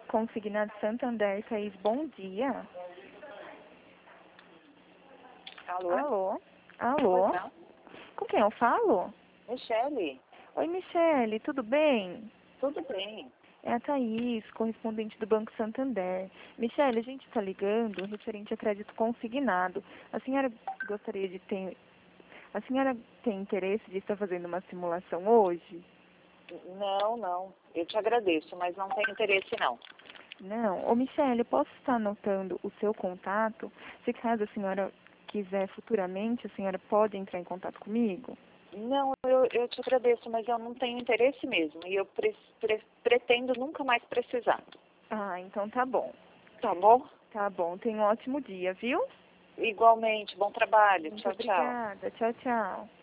Consignado Santander, Thaís, bom dia. Alô? Alô? Alô? Pois não? Com quem eu falo? Michele, Oi, Michele, tudo bem? tudo bem? É a Thaís, correspondente do Banco Santander. Michele, a gente está ligando referente a crédito consignado. A senhora gostaria de ter... A senhora tem interesse de estar fazendo uma simulação hoje? Não. Eu te agradeço, mas não tenho interesse não. Não. Ô, Michele, eu posso estar anotando o seu contato? Se caso a senhora quiser futuramente, a senhora pode entrar em contato comigo? Não, eu te agradeço, mas eu não tenho interesse mesmo. E eu pretendo nunca mais precisar. Ah, então tá bom. Tá bom? Tá bom. Tenha um ótimo dia, viu? Igualmente, bom trabalho. Muito Tchau, tchau. obrigada. Tchau, tchau.